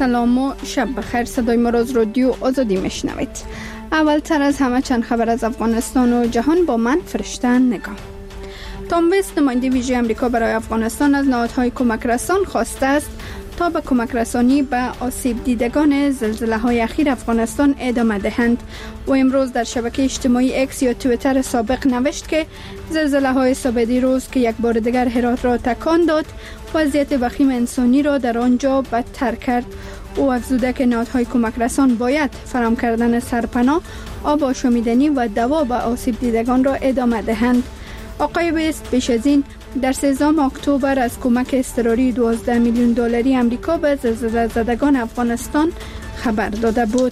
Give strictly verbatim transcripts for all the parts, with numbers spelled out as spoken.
سلام و شب بخیر. صدای ما را از رادیو آزادی میشنوید. اول تر از همه چند خبر از افغانستان و جهان با من فرشته نگاه. تام وست نماینده ویژه امریکا برای افغانستان از نهادهای کمک رسان خواسته است تا به کمک رسانی به آسیب دیدگان زلزله های اخیر افغانستان ادامه دهند. و امروز در شبکه اجتماعی اکس یا توییتر سابق نوشت که زلزله های سابقی روز که یک بار دیگر هرات را تکان داد وضعیت وخیم انسانی را در آنجا بدتر کرد. او افزوده که نهادهای کمک رسان باید فراهم کردن سرپناه، آب آشامیدنی و دوا به آسیب دیدگان را ادامه دهند. آقای وست پیش از این در سوم اکتبر از کمک اضطراری دوازده میلیون دلاری امریکا به زلزله زدگان افغانستان خبر داده بود.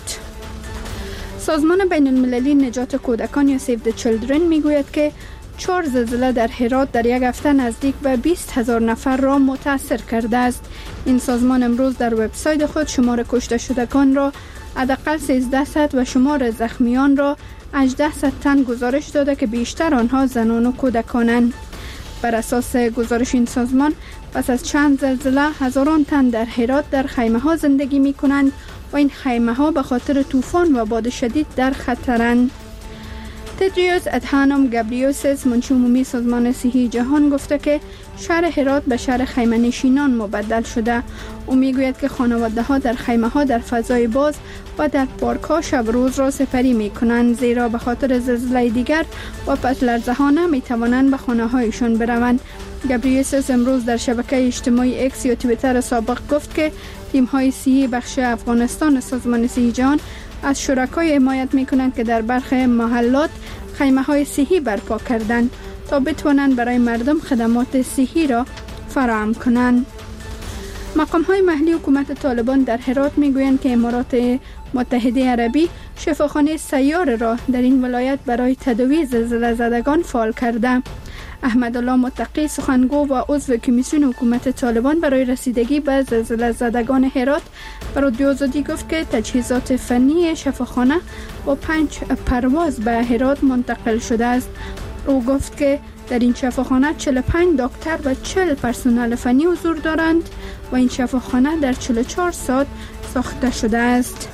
سازمان بین المللی نجات کودکان یا سیو د چیلدرن میگوید که چهار زلزله در هرات در یک هفته نزدیک به بیست هزار نفر را متاثر کرده است. این سازمان امروز در وبسایت خود شمار کشته شدگان را حداقل سیزده صد و شمار زخمیان را هجده صد تن گزارش داده که بیشتر آنها زنان و کودکانند. بر اساس گزارش این سازمان پس از چند زلزله هزاران تن در هرات در خیمه ها زندگی می کنند و این خیمه ها به خاطر طوفان و باد شدید در خطرند. تدریوس ادهانوم گابریوسس منشی عمومی سازمان صحی جهان گفته که شهر هرات به شهر خیمه نشینان مبدل شده. او میگوید که خانواده ها در خیمه ها در فضای باز و در پارک ها شب روز را سپری می کنند، زیرا به خاطر زلزله دیگر و پس لرزه ها نمی توانند به خانه هایشان بروند. گابریوسس امروز در شبکه اجتماعی اکس یا توییتر سابق گفت که تیم های صحی بخش افغانستان سازمان صحی جهان از شرکای حمایت می کنند که در برخی محلات خیمه های صحی برپا کردند تا بتوانند برای مردم خدمات صحی را فراهم کنند. مقام های محلی حکومت طالبان در هرات می گویند که امارات متحده عربی شفاخانه سیار را در این ولایت برای تداوی زلزله زدگان فعال کرده. احمدالله متقی سخنگو و عضو کمیسیون حکومت طالبان برای رسیدگی به زلزله زدگان هرات به رادیو آزادی گفت که تجهیزات فنی شفاخانه با پنج پرواز به هرات منتقل شده است. او گفت که در این شفاخانه چهل و پنج دکتر و چهل پرسنل فنی حضور دارند و این شفاخانه در چهل و چهار ساعت ساخته شده است.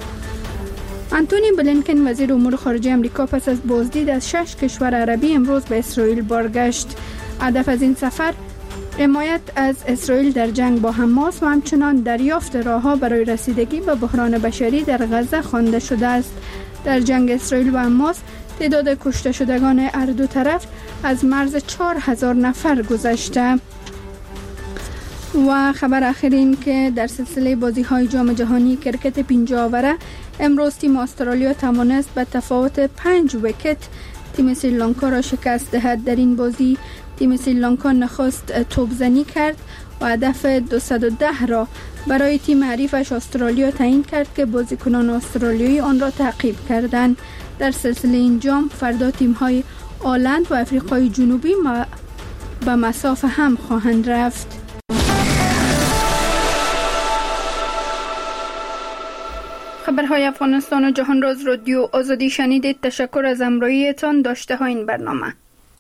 آنتونی بلینکن وزیر امور خارجه امریکا پس از بازدید از شش کشور عربی امروز به اسرائیل بازگشت. هدف از این سفر حمایت از اسرائیل در جنگ با حماس و همچنان دریافت راهها برای رسیدگی به بحران بشری در غزه خوانده شده است. در جنگ اسرائیل و حماس تعداد کشته شدگان هر دو طرف از مرز چهار هزار نفر گذشته. و خبر آخر این که در سلسله بازی‌های جام جهانی کرکت پنجاه اوره امروز تیم استرالیا توانست به تفاوت پنج ویکت تیم سریلانکا را شکست دهد. در این بازی تیم سریلانکا نخست توپزنی کرد و هدف دویست و ده را برای تیم حریفش استرالیا تعیین کرد که بازیکنان استرالیایی آن را تعقیب کردند. در سلسله این جام فردا تیم‌های آلند و آفریقای جنوبی به مسافه هم خواهند رفت. خبرهای افغانستان و جهان را از رادیو آزادی شنیدید. تشکر از همراهیتان. داشته ها این برنامه.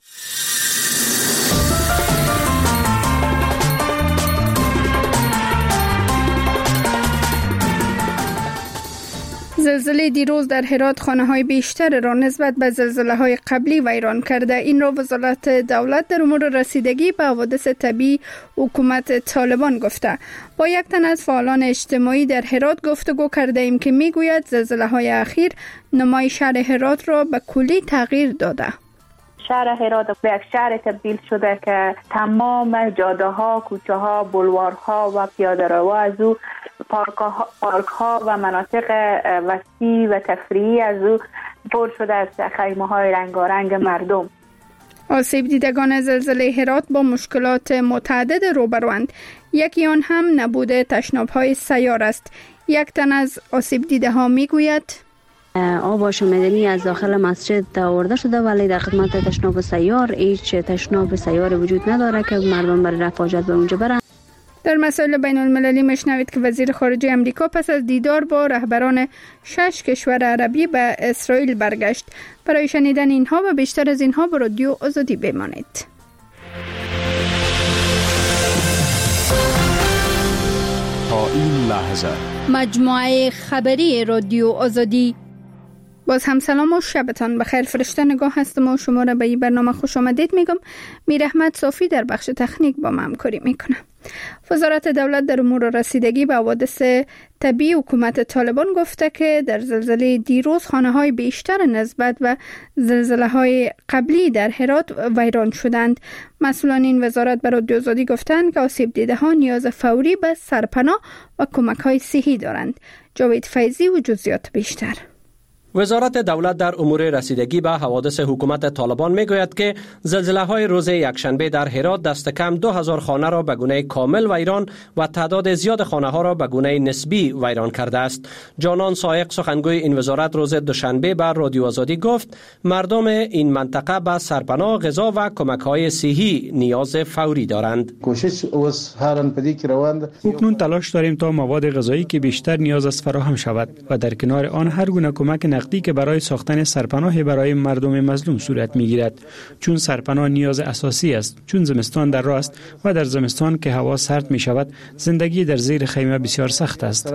زلزله دیروز در هرات خانه‌های بیشتر را نسبت به زلزله‌های قبلی ویران کرده. این را وزارت دولت در امور رسیدگی به حوادث طبیعی حکومت طالبان گفته. با یک تن از فعالان اجتماعی در هرات گفتگو کرده ایم که میگوید زلزله‌های اخیر نمای شهر هرات را به کلی تغییر داده. شهر هرات به یک شهر تبدیل شده که تمام جاده ها، کوچه ها، بلوارها و پیاده روها از او، پارک ها و مناطق وسیع و تفریحی از او پر شده از خیمه های رنگارنگ مردم. آسیب دیدگان زلزله هرات با مشکلات متعدد روبروند. یکی آن هم نبود تشناب های سیار است. یک تن از آسیب دیده ها می گوید آب آشامیدنی از داخل مسجد آورده شده ولی در خدمت تشناب سیار هیچ تشناب سیار وجود نداره که مردم برای رفع حاجت به اونجا برن. در مسائل بین المللی مشنوید که وزیر خارجه امریکا پس از دیدار با رهبران شش کشور عربی به اسرائیل برگشت. برای شنیدن اینها و بیشتر از اینها به رادیو آزادی بمانید. تا این لحظه مجموعه خبری رادیو آزادی. باز هم سلام و شبتان بخیر. فرشته نگاه هستم و شما را به این برنامه خوش آمدید میگم. میر احمد صافی در بخش تکنیک با ما همکاری میکنه. وزارت دولت در امور رسیدگی به حوادث طبیعی حکومت طالبان گفته که در زلزله دیروز خانه‌های بیشتر نسبت و زلزله‌های قبلی در هرات ویران شدند. مسئولان این وزارت به رادیو آزادی گفتند که آسیب دیده‌ها نیاز فوری به سرپناه و کمک‌های صحی دارند. جاوید فیضی و جزئیات بیشتر. وزارت دولت در امور رسیدگی به حوادث حکومت طالبان میگوید که زلزله‌های روز یکشنبه در هرات دست کم دو هزار خانه را به گونه کامل ویران و تعداد زیاد خانه‌ها را به گونه نسبی ویران کرده است. جانان سایق سخنگوی این وزارت روز دوشنبه به رادیو آزادی گفت مردم این منطقه به سرپناه، غذا و کمک‌های صحی نیاز فوری دارند. اکنون تلاش داریم تا مواد غذایی که بیشتر نیاز است فراهم شود و در کنار آن هر گونه کمک نقدی که برای ساختن سرپناه برای مردم مظلوم صورت میگیرد، چون سرپناه نیاز اساسی است، چون زمستان در راه است و در زمستان که هوا سرد می شود زندگی در زیر خیمه بسیار سخت است.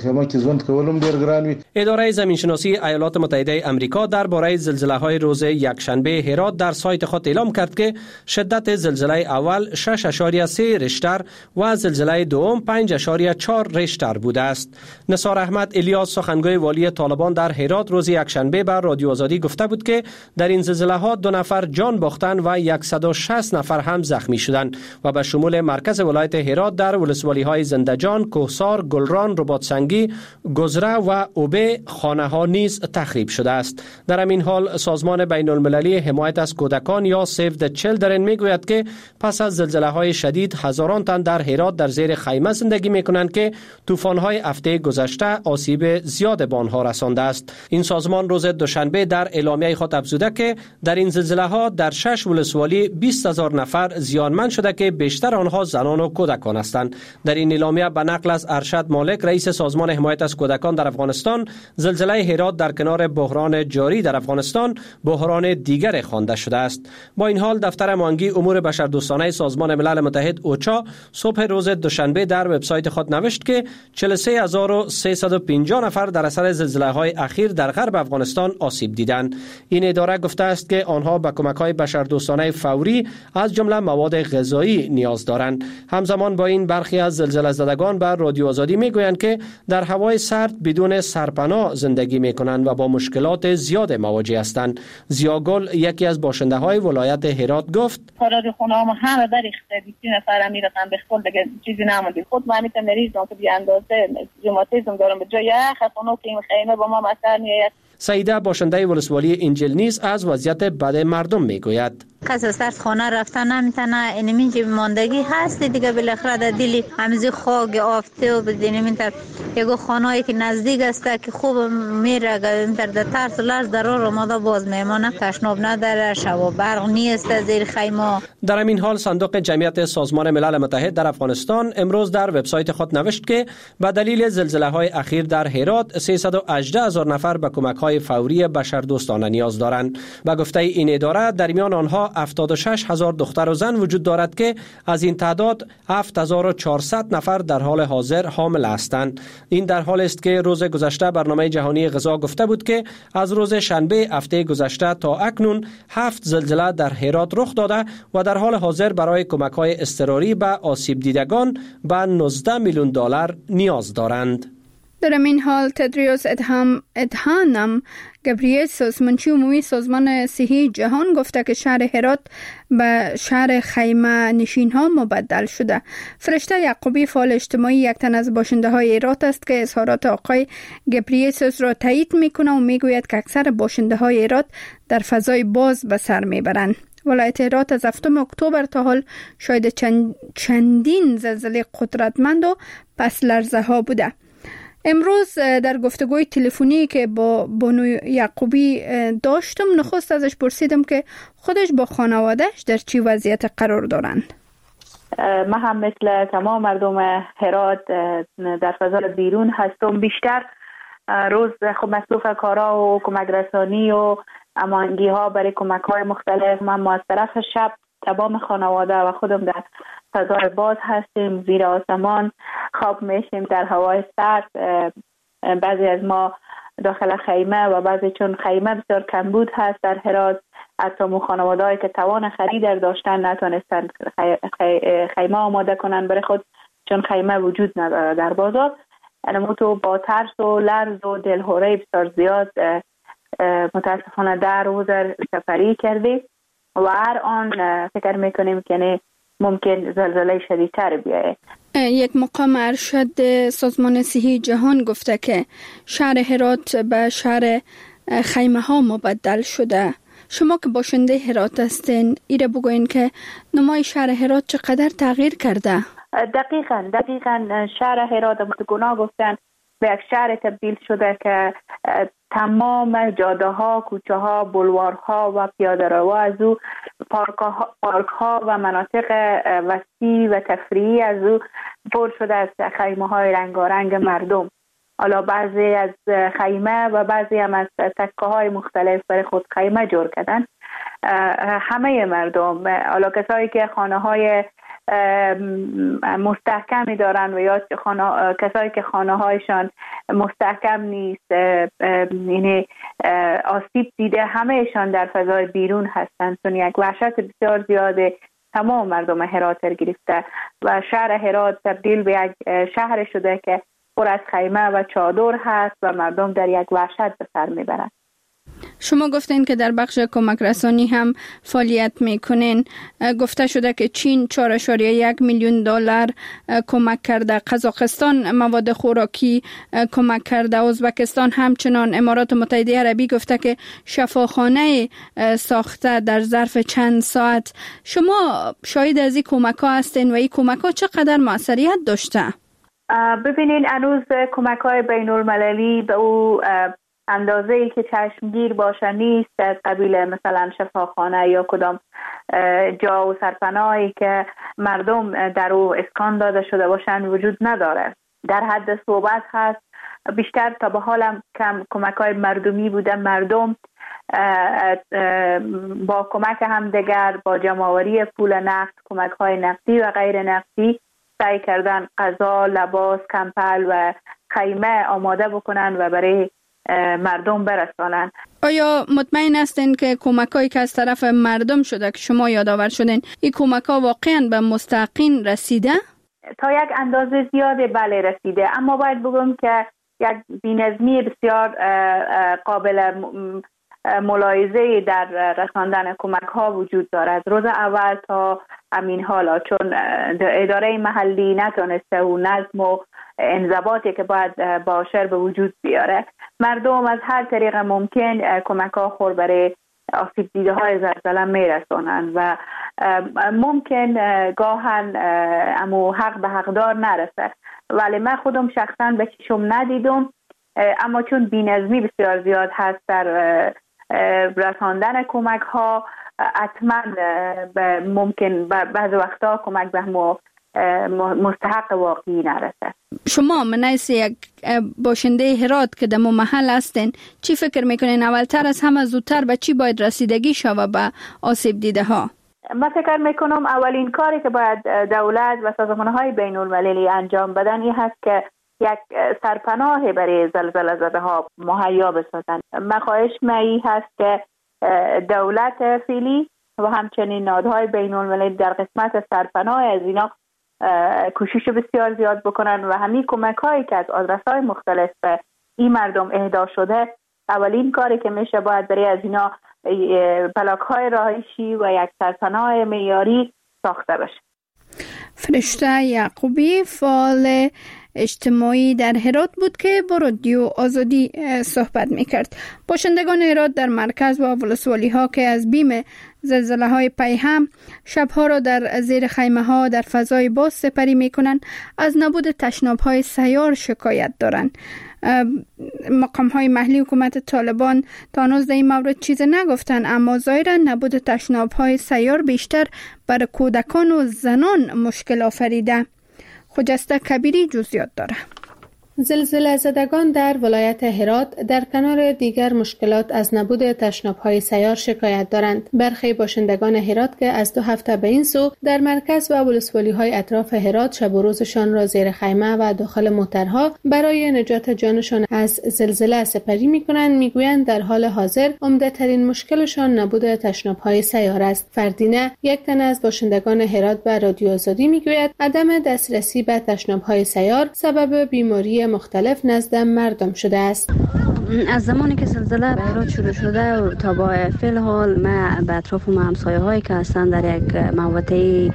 اداره زمینشناسی ایالات متحده آمریکا درباره زلزله‌های روز یکشنبه هرات در سایت خود اعلام کرد که شدت زلزله اول شش اشاریه سه ریشتر و زلزله دوم پنج اشاریه چهار ریشتر بوده است. نثار احمد الیاس سخنگوی والی طالبان در هرات روز یکشنبه بر رادیو آزادی گفته بود که در این زلزله ها دو نفر جان باختند و صد و شصت نفر هم زخمی شدند و به شمول مرکز ولایت هرات در ولسوالی های زنده‌جان، کوهسار، گلران، رباطسنگی، گذره و اوبه خانه ها نیز تخریب شده است. در همین حال سازمان بین المللی حمایت از کودکان یا سیو د چیلدرن میگوید که پس از زلزله های شدید هزاران تن در هرات در زیر خیمه زندگی میکنند که طوفان های هفته گذشته آسیب زیاد به آنها رسانده است. این سازمان روز دوشنبه در اعلامیه خود افزوده که در این زلزله ها در شش ولسوالی بیست هزار نفر زیانمند شده که بیشتر آنها زنان و کودکان هستند. در این اعلامیه به نقل از ارشد مالک رئیس سازمان حمایت از کودکان در افغانستان، زلزله هرات در کنار بحران جاری در افغانستان بحران دیگر خوانده شده است. با این حال دفتر معاونگی امور بشردوستانه سازمان ملل متحد اوچا صبح روز دوشنبه در وبسایت خود نوشت که چهل و سه هزار و سیصد و پنجاه نفر در اثر زلزله‌های اخیر در غرب افغانستان آسیب دیدند. این اداره گفته است که آنها به کمک‌های بشردوستانه فوری از جمله مواد غذایی نیاز دارند. همزمان با این برخی از زلزله زدگان بر رادیو آزادی میگویند که در هوای سرد بدون سرپناه زندگی میکنند و با مشکلات زیاد مواجه هستند. زیاگل یکی از باشنده‌های ولایت هرات گفت کارا خونه‌ام همه بریخته، بیست نفر میرفتن به خود دیگه چیزی نمونده. خود من میتونم مریضم که بی اندازه روماتیسم دارم، به جای خونه‌ام که این خیمه با ما مثلا میاد. سعیده باشنده ولسوالی انجیل نیز از وضعیت بد مردم میگوید. کس از سرد خانه رفتن نمیتونه، اینمین که ماندگی هست دیگه، بالاخره در دلی همزی خاک آفته و بدینمین تر یکو خانهایی که نزدیک است که خوب میره در در ترس لرز در راه آماده باز میمانه، تشناب نداره، شب و برق نیست زیر خیمه. در همین حال صندوق جمعیت سازمان ملل متحد در افغانستان امروز در وبسایت خود نوشت که به دلیل زلزله‌های اخیر در هرات سیصد و هجده هزار نفر به کمک‌های فوری بشردوستانه نیاز دارند. به گفته این اداره در میان آنها هفتاد و شش هزار دختر و زن وجود دارد که از این تعداد هفت هزار و چهارصد نفر در حال حاضر حامل هستند. این در حال است که روز گذشته برنامه جهانی غذا گفته بود که از روز شنبه هفته گذشته تا اکنون هفت زلزله در هرات رخ داده و در حال حاضر برای کمک‌های اضطراری به آسیب دیدگان به نوزده میلیون دلار نیاز دارند. در این حال تدریوس ادهام ادهانم گبریسوس منشی عمومی سازمان صحی جهان گفته که شهر هرات به شهر خیمه نشین ها مبدل شده. فرشته یعقوبی فعال اجتماعی یک تن از باشنده های هرات است که اظهارات آقای گبریسوس را تایید میکنه و میگوید که اکثر باشنده های هرات در فضای باز به سر میبرند. ولایت هرات از هفتم اکتبر تا حال شاید چند چندین زلزله قدرتمند و پس لرزه ها بوده. امروز در گفتگوی تلفنی که با بانو یعقوبی داشتم نخست ازش پرسیدم که خودش با خانوادهش در چی وضعیت قرار دارند. من هم مثل تمام مردم هرات در فضای بیرون هستم. بیشتر روز خب مصروف کارا و کمک رسانی و امانگی ها برای کمک های مختلف. ما از طرف شب تمام خانواده و خودم در فضای باز هستیم، زیر آسمان خواب میشیم، در هوای سرد. بعضی از ما داخل خیمه و بعضی چون خیمه بسیار کمبود هست در هرات، حتی مو خانواده هایی که توان خرید داشتن نتونستن خیمه آماده کنن برای خود چون خیمه وجود نداره در بازار. یعنی تو با ترس و لرز و دلهوره بسیار زیاد متاسفانه در روز سفری کردیم و هر آن فکر میکنیم که ممکن زلزله شدیدتر بیایه. یک مقام ارشد سازمان صحی جهان گفته که شهر هرات به شهر خیمه ها مبدل شده. شما که باشنده هرات هستین، ایره بگوین که نمای شهر هرات چقدر تغییر کرده؟ دقیقاً دقیقاً شهر هرات متگنا گفتن به یک شهر تبدیل شده که تمام جاده ها، کوچه ها، بلوار ها و پیاده رو از او پارک ها و مناطق وسیع و تفریحی از او پر شده از خیمه های رنگارنگ مردم. حالا بعضی از خیمه و بعضی هم از تکه های مختلف برای خود خیمه جور کردن. همه مردم، حالا کسایی که خانه های مستحکمی دارن و یا خانه، کسایی که خانه هایشان مستحکم نیست، یعنی آسیب دیده، همهشان در فضای بیرون هستند. چون یک وحشت بسیار زیاده تمام مردم هرات گرفته و شهر هرات تبدیل به یک شهر شده که پر از خیمه و چادر هست و مردم در یک وحشت به سر میبرند. شما گفتین که در بخش کمک رسانی هم فعالیت میکنین. گفته شده که چین چهار و یک میلیون دلار کمک کرده، قزاقستان مواد خوراکی کمک کرده، ازبکستان همچنان. امارات متحده عربی گفته که شفاخانه ساخته در ظرف چند ساعت. شما شاهد از این کمک ها هستین و این کمک ها چقدر موثریت داشته؟ ببینین هنوز کمک های بین المللی به او اندازه ای که چشمگیر باشه نیست، از قبیل مثلا شفاخانه یا کدام جا و سرپناهی که مردم در او اسکان داده شده باشند وجود نداره. در حد صحبت هست، بیشتر تا به حالم کم کمک های مردمی بوده. مردم با کمک همدیگر، با جمع‌آوری پول نقد، کمک های نقدی و غیر نقدی سعی کردن غذا، لباس، کمپل و خیمه آماده بکنن و برای مردم برسانن. آیا مطمئن هستین که کمکایی که از طرف مردم شده که شما یادآور شدین، این کمک‌ها واقعاً به مستحقین رسیده؟ تا یک اندازه زیاده بله رسیده، اما باید بگم که یک بی‌نظمی بسیار قابل ملاحظه در رساندن کمک‌ها وجود دارد. از روز اول تا همین حالا، چون اداره محلی نتونسته و نظم و انضباطی که باید باشه به وجود بیاره، مردم از هر طریق ممکن کمک‌ها خور برای آسیب دیده های زلزله میرسونن و ممکن گاهن امو حق به حقدار نرسه، ولی من خودم شخصا به چشم ندیدم. اما چون بی‌نظمی بسیار زیاد هست در رساندن کمک ها، حتما ممکن بعض وقتا کمک به مو مستحق واقعی نرسه. شما منیس یک باشنده هرات که در محل هستین، چی فکر میکنین اولتر از همه زودتر به چی باید رسیدگی شوه به آسیب دیده ها؟ من فکر میکنم اولین کاری که باید دولت و سازمان‌های بین المللی انجام بدن این هست که یک سرپناه برای زلزله زده ها مهیا بسازن. من خواهش می هست که دولت فعلی و همچنین نهادهای بین المللی در قسمت سرپناه از اینا کوشش بسیار زیاد بکنن و همین کمک هایی که از آدرس‌های مختلف به این مردم اهدا شده، اولین کاری که میشه باید برای از اینا بلاک های رهایشی و یک سرپناه معیاری ساخته بشه. فرشته یعقوبی، فعال اجتماعی در هرات بود که با رادیو آزادی صحبت میکرد. باشندگان هرات در مرکز و ولسوالی ها که از بیم زلزله های پیهم شبها را در زیر خیمه ها در فضای باز سپری میکنند، از نبود تشناب های سیار شکایت دارند. مقام های محلی حکومت طالبان تا هنوز در این مورد چیز نگفتن، اما ظاهرا نبود تشناب های سیار بیشتر بر کودکان و زنان مشکل آفریده. خجسته کبیری جزئیات داره. زلزله زدگان در ولایت هرات در کنار دیگر مشکلات از نبود تشناب‌های سیار شکایت دارند. برخی باشندگان هرات که از دو هفته به این سو در مرکز و ولسوالی‌های اطراف هرات شب و روزشان را زیر خیمه و داخل موترها برای نجات جانشان از زلزله سپری می‌کنند، می‌گویند در حال حاضر عمده‌ترین مشکلشان نبود تشناب‌های سیار است. فردینه، یک تن از باشندگان هرات به رادیو آزادی می‌گوید عدم دسترسی به تشناب‌های سیار سبب بیماری مختلف نزد مردم شده است. از زمانی که زلزله به هرات شروع شده تا با فعل حال ما به اطراف و همسایه هایی که هستن در یک محوطه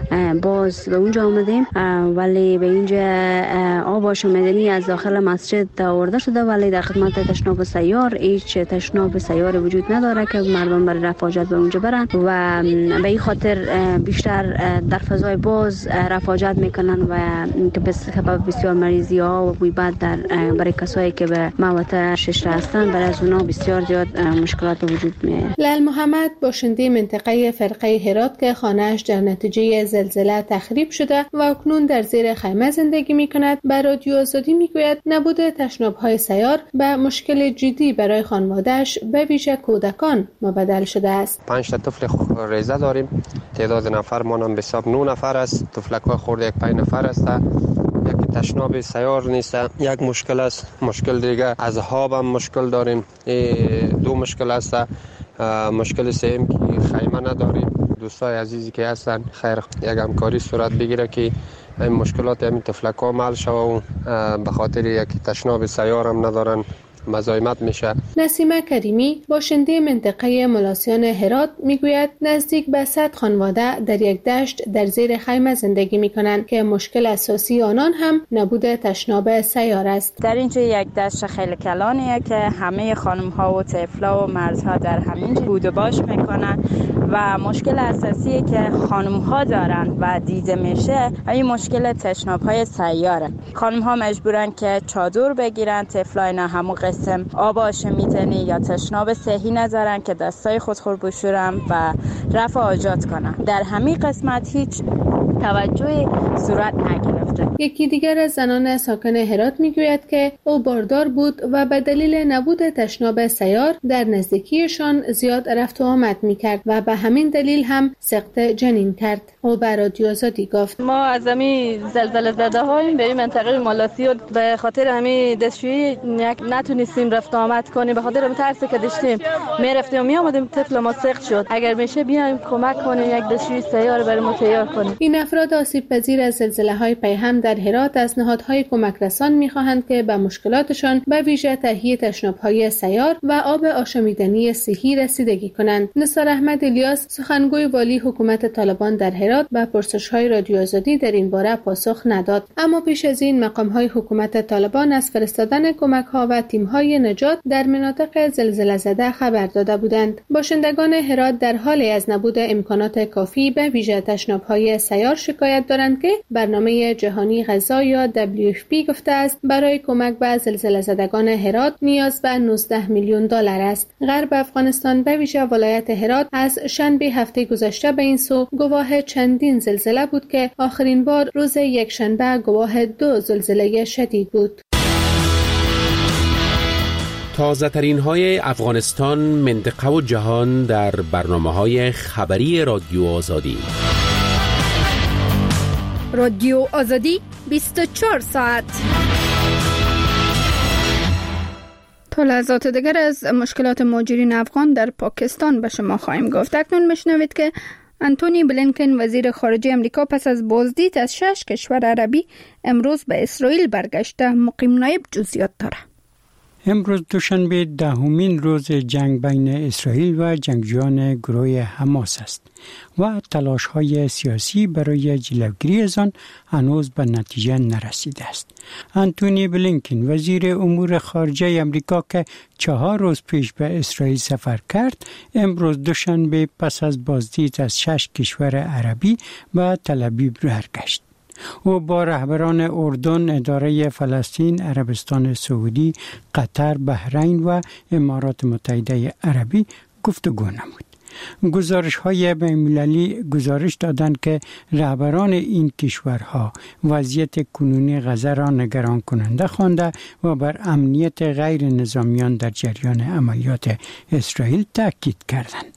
باز به اونجا آمدیم، ولی به اینجا آباش مدنی از داخل مسجد آورده شده، ولی در خدمت تشناب سیار هیچ تشناب سیار وجود نداره که مردم برای رفع حاجت به اونجا برن و به این خاطر بیشتر در فضای باز رفع حاجت میکنن و که به سبب بسیار مریضی ها و بوی بد در برای کسایی که به محوطه ششره هستن برای از اونها بسیار زیاد مشکلات وجود میاد. لال محمد باشنده منطقه فرقه هرات که خانه‌اش در نتیجه زلزله تخریب شده و اکنون در زیر خیمه زندگی میکند، به رادیو آزادی میگوید نبود تشناب‌های سیار به مشکل جدی برای خانواده‌اش به ویژه کودکان مبدل شده است. پنج تا طفل ریزه داریم، تعداد نفر مانم به حساب نه نفر است، طفلک‌های خورده یک پنج نفر است. یک تشناب سیار نیست، یک مشکل است. مشکل دیگه از خواب هم مشکل داریم، دو مشکل است. مشکل سوم که خیمه نداریم. دوستای عزیزی که هستن خیر یک همکاری صورت بگیره که این مشکلات همین طفلک‌ها حل شوه و به خاطر یک تشناب سیار هم ندارن مزاحمت میشه. نسیمه کریمی باشنده منطقه ملاسیان هرات میگوید نزدیک به صد خانواده در یک دشت در زیر خیمه زندگی میکنند که مشکل اساسی آنان هم نبود تشناب سیار است. در اینجا یک دشت خیلی کلانیه که همه خانم ها و طفلا و مردها در همینجا بود و باش میکنن و مشکل اساسی که خانم ها دارن و دیده میشه این مشکل تشناب های سیاره. خانم ها مجبورن که چادر بگیرن، طفلای نه همون قسم آباش میتنی یا تشناب صحی ندارن که دستای خود خور بشورن و رفع حاجات کنن. در همین قسمت هیچ توجهی صورت نگرفته. یکی دیگر از زنان ساکن هرات میگوید که او باردار بود و به دلیل نبود تشناب سیار در نزدیکیشان زیاد رفت و آمد میکرد و به همین دلیل هم سقط جنین کرد. او به رادیو آزادی گفت ما از همین زلزله زده هایم به این منطقه مالاسیون به خاطر همین دستشویی نتونستیم رفت و آمد کنیم، به خاطر ترسی که داشتیم میرفتیم و می آمدیم طفل ما سقط شد. اگر میشه بیایم کمک کنیم یک دستشویی سیار برای ما تیار کنیم. این افراد آسیب پذیر از زلزله های پیهم در هرات از نهادهای کمک رسان میخواهند که به مشکلاتشان به ویژه تهیه تشناب‌های سیار و آب آشامیدنی صحی رسیدگی کنند. نثار احمد الیاس سخنگوی والی حکومت طالبان در هرات به پرسش‌های رادیو آزادی در این باره پاسخ نداد، اما پیش از این مقام‌های حکومت طالبان از فرستادن کمک‌ها و تیم‌های نجات در مناطق زلزله زده خبر داده بودند. باشندگان هرات در حال از نبود امکانات کافی به ویژه تشناب‌های سیار شکایت دارند که برنامه جهانی غذا یا دبلیو اف پی گفته است برای کمک به زلزله زدگان هرات نیاز به نوزده میلیون دلار است. غرب افغانستان به ویژه ولایت هرات از شنبه هفته گذشته به این سو گواه چندین زلزله بود که آخرین بار روز یک شنبه گواه دو زلزله شدید بود. تازه ترین های افغانستان، منطقه و جهان در برنامه های خبری رادیو آزادی. رادیو آزادی بیست و چهار ساعت. تا لحظات دیگر از مشکلات مهاجرین افغان در پاکستان به شما خواهیم گفت. اکنون میشنوید که انتونی بلینکن وزیر خارجه امریکا پس از بازدید از شش کشور عربی امروز به اسرائیل برگشته. مقیم نایب جزئیات داره. امروز دوشنبه دهمین روز جنگ بین اسرائیل و جنگجویان گروه حماس است و تلاش‌های سیاسی برای جلوگیری از آن هنوز به نتیجه نرسیده است. انتونی بلینکن وزیر امور خارجه امریکا که چهار روز پیش به اسرائیل سفر کرد، امروز دوشنبه پس از بازدید از شش کشور عربی به تل‌آویو برگشت. او با رهبران اردن، اداره فلسطین، عربستان سعودی، قطر، بحرین و امارات متحده عربی گفتگو نمود. گزارش های بین‌المللی گزارش دادند که رهبران این کشورها وضعیت کنونی غزه را نگران کننده خوانده و بر امنیت غیر نظامیان در جریان عملیات اسرائیل تاکید کردند.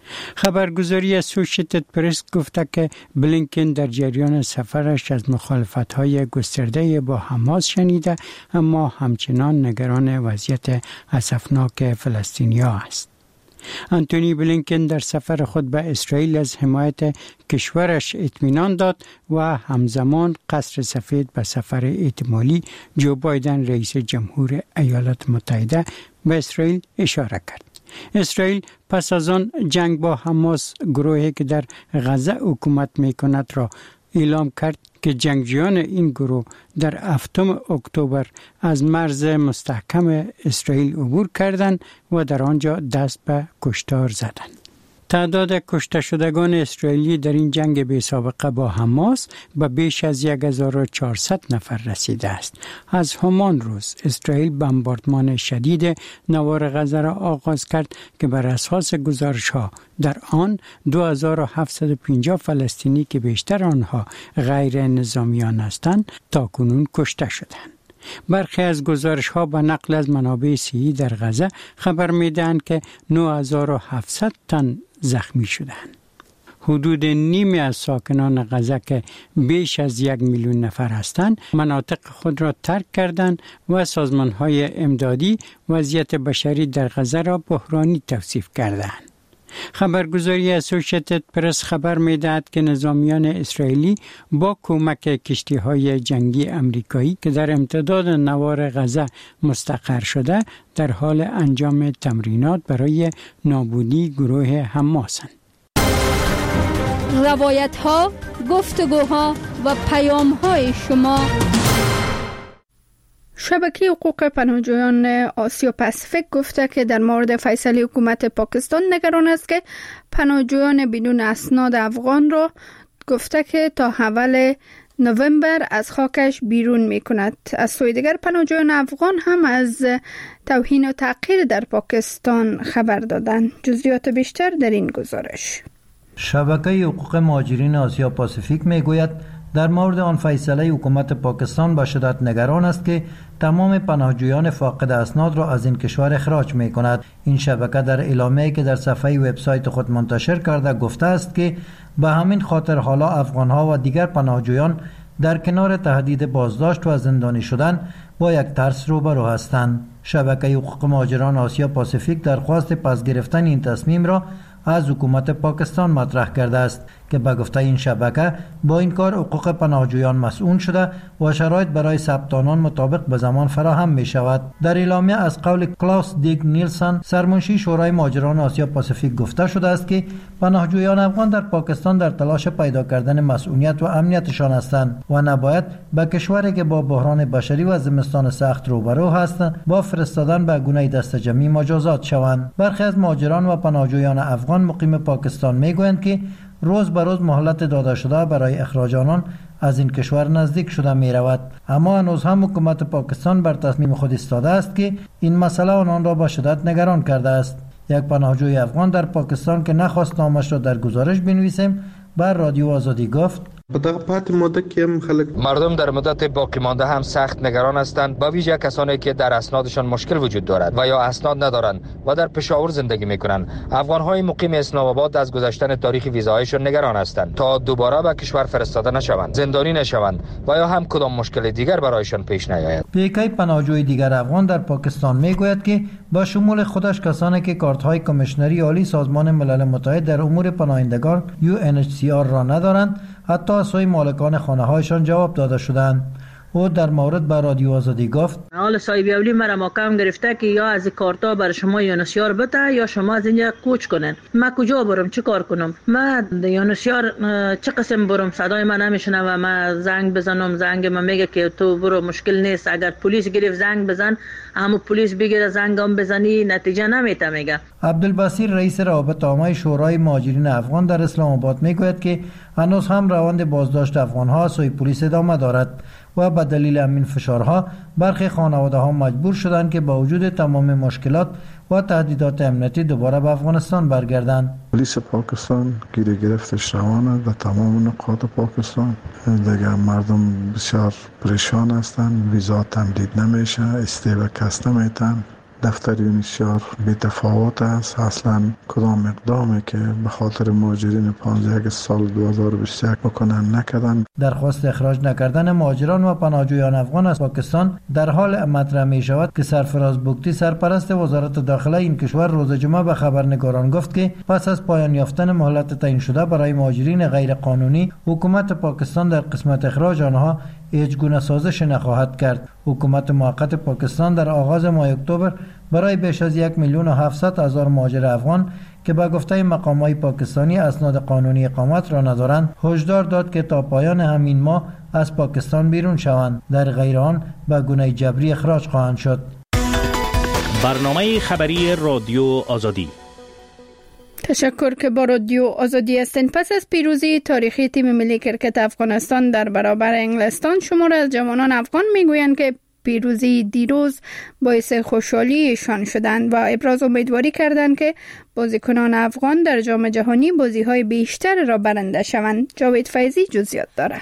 خبرگزاری اسوشیتد پرس گفته که بلینکن در جریان سفرش از مخالفت‌های گسترده با حماس شنیده، اما همچنان نگران وضعیت اسفناک فلسطینی‌ها است. انتونی بلینکن در سفر خود به اسرائیل از حمایت کشورش اطمینان داد و همزمان قصر سفید به سفر احتمالی جو بایدن رئیس جمهور ایالات متحده به اسرائیل اشاره کرد. اسرائیل پس از آن جنگ با حماس، گروهی که در غزه حکومت می کند، را اعلام کرد که جنگجویان این گروه در هفتم اکتبر از مرز مستحکم اسرائیل عبور کردند و در آنجا دست به کشتار زدند. تعداد کشته شدگان اسرائیلی در این جنگ بی سابقه با حماس به بیش از هزار و چهارصد نفر رسیده است. از همان روز اسرائیل بمباردمان شدید نوار غزه را آغاز کرد که بر اساس گزارش‌ها در آن دو هزار و هفتصد و پنجاه فلسطینی که بیشتر آنها غیر نظامیان هستند تاکنون کشته شدند. برخی از گزارش‌ها به نقل از منابع صحی در غزه خبر می‌دهند که نه هزار و هفتصد تن زخمی شدند. حدود نیمی از ساکنان غزه که بیش از یک میلیون نفر هستند مناطق خود را ترک کردند و سازمان‌های امدادی وضعیت بشری در غزه را بحرانی توصیف کردند. خبرگزاری اسوشیتد پرس خبر می‌دهد که نظامیان اسرائیلی با کمک کشتی‌های جنگی آمریکایی که در امتداد نوار غزه مستقر شده در حال انجام تمرینات برای نابودی گروه حماسند. روایت‌ها، گفتگوها و پیام‌های شما. شبکه حقوق پناهجویان آسیا پاسیفیک گفته که در مورد فیصله حکومت پاکستان نگران است که پناهجویان بدون اسناد افغان را گفته که تا اول نوامبر از خاکش بیرون می کند. از سوی دیگر پناهجویان افغان هم از توهین و تحقیر در پاکستان خبر دادند. جزئیات بیشتر در این گزارش. شبکه حقوق مهاجرین آسیا پاسیفیک می گوید در مورد آن فیصله حکومت پاکستان با شدت نگران است که تمام پناهجویان فاقد اسناد را از این کشور اخراج می کند. این شبکه در اعلامیه‌ای که در صفحه وبسایت خود منتشر کرده گفته است که به همین خاطر حالا افغان‌ها و دیگر پناهجویان در کنار تهدید بازداشت و زندانی شدن با یک ترس روبرو هستند. شبکه حقوق مهاجران آسیا پاسیفیک درخواست پس گرفتن این تصمیم را از حکومت پاکستان مطرح کرده است که به گفته این شبکه با این کار حقوق پناهجویان مسئول شده و شرایط برای ثبت آنان مطابق به زمان فراهم می شود. در اعلامیه از قول کلاوس دیگ نیلسن سرمنشی شورای مهاجران آسیا پاسیفیک گفته شده است که پناهجویان افغان در پاکستان در تلاش پیدا کردن مسئولیت و امنیتشان هستند و نباید به کشوری که با بحران بشری و زمستان سخت روبرو هستند با فرستادن به گونه دست جمعی مجازات شوند. برخی از مهاجران و پناهجویان افغان مقیم پاکستان میگویند که روز به روز مهلت داده شده برای اخراج آنان از این کشور نزدیک شده می رود، اما هنوز هم حکومت پاکستان بر تصمیم خود ایستاده است که این مسئله آنان را با شدت نگران کرده است. یک پناهجوی افغان در پاکستان که نخواست نامش را در گزارش بنویسیم بر رادیو آزادی گفت: مردم در مدت باقی مانده هم سخت نگران هستند، با ویژه کسانی که در اسنادشان مشکل وجود دارد و یا اسناد ندارند و در پشاور زندگی میکنند. افغان‌های مقیم اسلام آباد از گذشتن تاریخ ویزایشان نگران هستند تا دوباره به کشور فرستاده نشوند، زندانی نشوند و یا هم کدام مشکل دیگر برایشان پیش نیاید. پیکی پناهجوی دیگر افغان در پاکستان میگوید که با شمول خودش کسانی که کارت‌های کمیشنری عالی سازمان ملل متحد در امور پناهندگان یو ان اچ سی آر را ندارند، حتی از سوی مالکان خانه‌هایشان جواب داده شدند. او در مورد به رادیو آزادی گفت: حال صاحب اولی مرا مقام گرفته که یا از کارتا بر شما یونسیار بده یا شما از اینجا کوچ کنن. من کجا برم؟ چه کار کنم؟ من یونسیار چه قسم برم؟ صدای من نمیشنه و من زنگ بزنم، زنگ من میگه که تو برو مشکل نیست، اگر پلیس گرفت زنگ بزن، اما پلیس بگیره زنگم بزنی نتیجه نمیته میگه. عبدالبصیر رئیس روابط عامه شورای مهاجرین افغان در اسلام آباد میگوید که هنوز هم روند بازداشت افغان‌ها سوی پلیس ادامه دارد و به دلیل همین فشارها برخی خانواده ها مجبور شدند که با وجود تمام مشکلات و تهدیدات امنیتی دوباره به افغانستان برگردند. پلیس پاکستان گیر گرفتش روانه در تمام نقاط پاکستان. دیگه مردم بسیار پریشان هستند، ویزا تمدید نمیشه، استیو کس نمیتن، دفتر یونیسیار بی تفاوت است. اصلا کدام اقدامی که به خاطر مهاجرین پانزده سال دو هزار و بیست و یک بکنن نکردن. درخواست اخراج نکردن مهاجران و پناهجویان افغان از پاکستان در حال مطرح می شود که سرفراز بگتی سرپرست وزارت داخله این کشور روز جمعه به خبرنگاران گفت که پس از پایان یافتن مهلت تعیین شده برای مهاجرین غیر قانونی، حکومت پاکستان در قسمت اخراج آنها هیچ گونه سازش نخواهد کرد. حکومت موقت پاکستان در آغاز ماه اکتبر برای بیش از یک میلیون و هفتصد هزار مهاجر افغان که به گفته مقامات پاکستانی اسناد قانونی اقامت را ندارند هشدار داد که تا پایان همین ماه از پاکستان بیرون شوند، در غیر آن به گونه جبری اخراج خواهند شد. برنامه خبری رادیو آزادی. تشکر که با رادیو آزادی هستین. پس از پیروزی تاریخی تیم ملی کرکت افغانستان در برابر انگلستان، شمار از جوانان افغان میگویند که پیروزی دیروز باعث خوشحالیشان شدند و ابراز امیدواری کردند که بازیکنان افغان در جام جهانی بازی‌های بیشتر را برنده شوند. جاوید فیضی جزئیات دارد.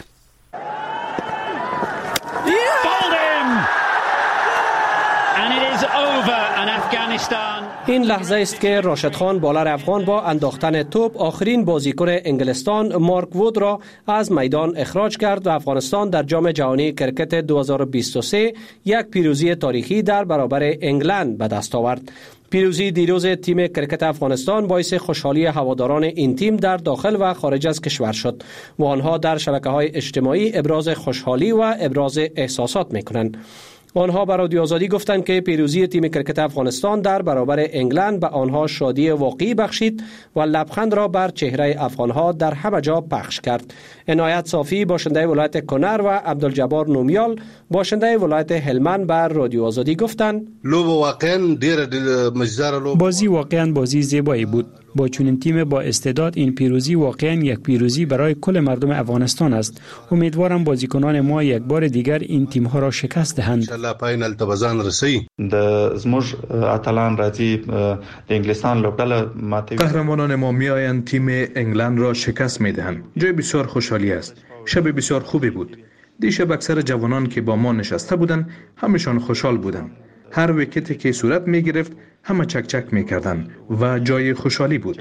این لحظه است که راشد خان بالر افغان با انداختن توپ آخرین بازیکن انگلستان مارک وود را از میدان اخراج کرد و افغانستان در جام جهانی کرکت دو هزار و بیست و سه یک پیروزی تاریخی در برابر انگلند به دست آورد. پیروزی دیروز تیم کرکت افغانستان باعث خوشحالی هواداران این تیم در داخل و خارج از کشور شد و آنها در شبکه‌های اجتماعی ابراز خوشحالی و ابراز احساسات می‌کنند. آنها به رادیو آزادی گفتند که پیروزی تیم کرکت افغانستان در برابر انگلند به آنها شادی واقعی بخشید و لبخند را بر چهره افغانها در همه جا پخش کرد. عنایت صافی باشنده ولایت کنر و عبدالجبار نومیال باشنده ولایت هلمند بر رادیو آزادی گفتند بازی واقعا بازی زیبایی بود. با چنین تیم با استعداد این پیروزی واقعا یک پیروزی برای کل مردم افغانستان است. امیدوارم بازیکنان ما یک بار دیگر این تیم ها را شکست دهند. د زموږ اتلان راځي د انګلستان لوبډله ماته قهرمانان ما میآیند تیم انگلند را شکست میدهند. جای بسیار خوشحالی است. شب بسیار خوبی بود. دیشب اکثر جوانان که با ما نشسته بودند همشان خوشحال بودند. هر ویکتی که صورت می گرفت همه چک چک می کردن و جای خوشحالی بود.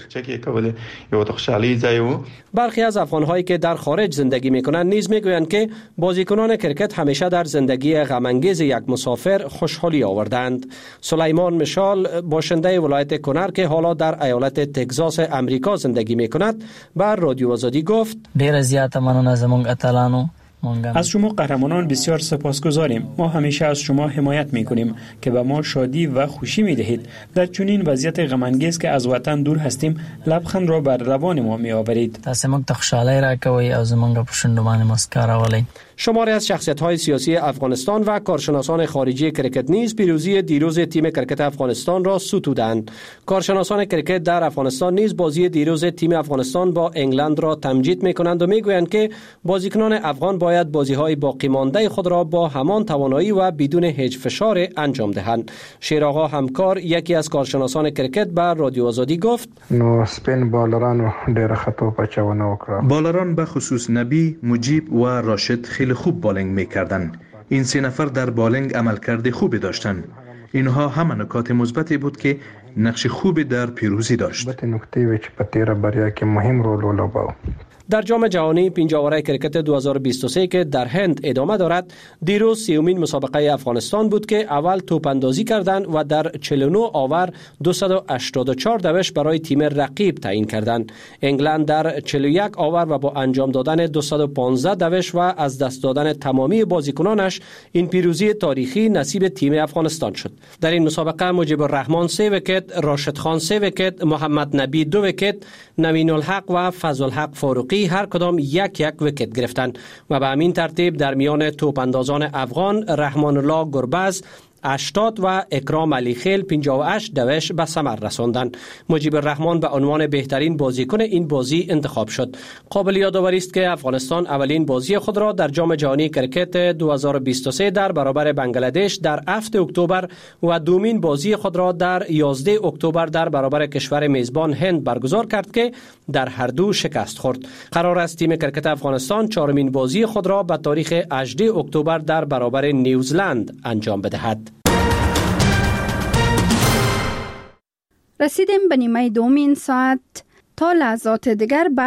برخی از افغان‌هایی که در خارج زندگی می‌کنند نیز می‌گویند که بازیکنان کرکت همیشه در زندگی غم‌انگیز یک مسافر خوشحالی آوردند. سلیمان مشال باشنده ولایت کنر که حالا در ایالت تگزاس امریکا زندگی می‌کند بر رادیو آزادی گفت: ډیر زیاته مننه زموږ اتلانو. از شما قهرمانان بسیار سپاسگزاریم. ما همیشه از شما حمایت میکنیم که به ما شادی و خوشی میدهید. در چنین وضعیت غم انگیز که از وطن دور هستیم لبخند را بر روان ما میآورید. تاسو موږ ته خوشحالي راکوي او زموږ په شونډو باندې مسکا راولئ. شماری از شخصیت‌های سیاسی افغانستان و کارشناسان خارجی کرکت نیز پیروزی دیروز تیم کرکت افغانستان را ستودند. کارشناسان کرکت در افغانستان نیز بازی دیروز تیم افغانستان با انگلند را تمجید می‌کنند و می‌گویند که بازیکنان افغان باید بازی‌های باقی مانده خود را با همان توانایی و بدون هیچ فشار انجام دهند. شیرآقا همکار یکی از کارشناسان کرکت بر رادیو آزادی گفت: نو سپین بالرانو ډېر خطو پچونه وکړه. بالران به خصوص نبی، مجیب و راشد خیلی خوب بالینگ میکردن. این سه نفر در بالینگ عملکرد خوبی داشتن. اینها همه نکات مثبتی بود که نقش خوبی در پیروزی داشت. نکته وچ پتیرا بریا که مهم رول ولوباو. در جام جهانی پنجاوره کرکت دو هزار و بیست و سه که در هند ادامه دارد، دیروز سیومین مسابقه افغانستان بود که اول توپ اندازی کردند و در چهل و نه آور دویست و هشتاد و چهار دوش برای تیم رقیب تعیین کردند. انگلند در چهل و یک آور و با انجام دادن دویست و پانزده دوش و از دست دادن تمامی بازیکنانش این پیروزی تاریخی نصیب تیم افغانستان شد. در این مسابقه مجیب الرحمن سه ویکت، راشد خان سه ویکت، محمد نبی دو ویکت، نوین الحق و فضل الحق فاروقی هر کدام یک یک ویکت گرفتند و به همین ترتیب در میان توپ اندازان افغان رحمان الله گربز، هشتاد و اکرام علی خیل پنجاه و هشت دوش به ثمر رساندند. مجیب الرحمن به عنوان بهترین بازیکن این بازی انتخاب شد. قابل یادآوری است که افغانستان اولین بازی خود را در جام جهانی کرکت دو هزار و بیست و سه در برابر بنگلادش در هفتم اکتبر و دومین بازی خود را در یازدهم اکتبر در برابر کشور میزبان هند برگزار کرد که در هر دو شکست خورد. قرار است تیم کرکت افغانستان چهارمین بازی خود را به تاریخ هجدهم اکتبر در برابر نیوزلند انجام بدهد. رسیدیم به نیمه دوم این ساعت. تا لحظات دیگر